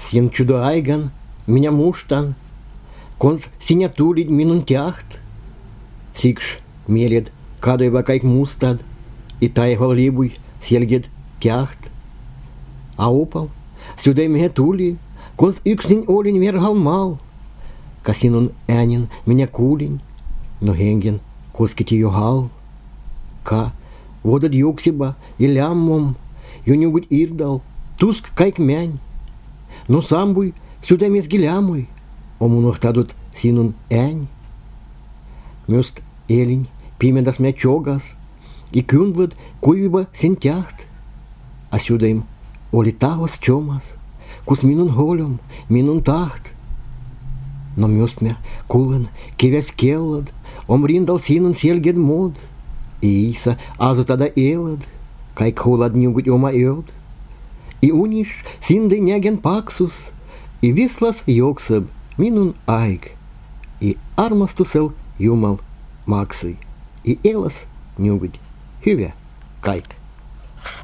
Син чудо айган, меня муштан, конс синятулить минун тяхт. Сикш мелед кадыва кайк мустад, и тайгал либуй сельгет тяхт. А опал, сюда меня тули, конс yksin олень вергал мал. Касинун энин меня кулень, но генген коскити йогал. Ка водад юксиба и ляммом, юнюгуть ирдал, туск кайк мянь. Но сам буй сюда мезгилямуй, омунох тадут синун энь. Мёст элень, пимедас мячогас, и кюндлад куйвиба сентяхт. А сюда им олитагос чомас, кус минун голем, минун тахт. Но мёст мя кулен кевяс келлад, омриндал синун сельгед мод. И иса азу тада элад, кайк холаднюгуть ома эод. И униш синды няген паксус, и вислас йоксаб минун айк, и армастусел юмал максуй, и элас нюгуть хювя кайк.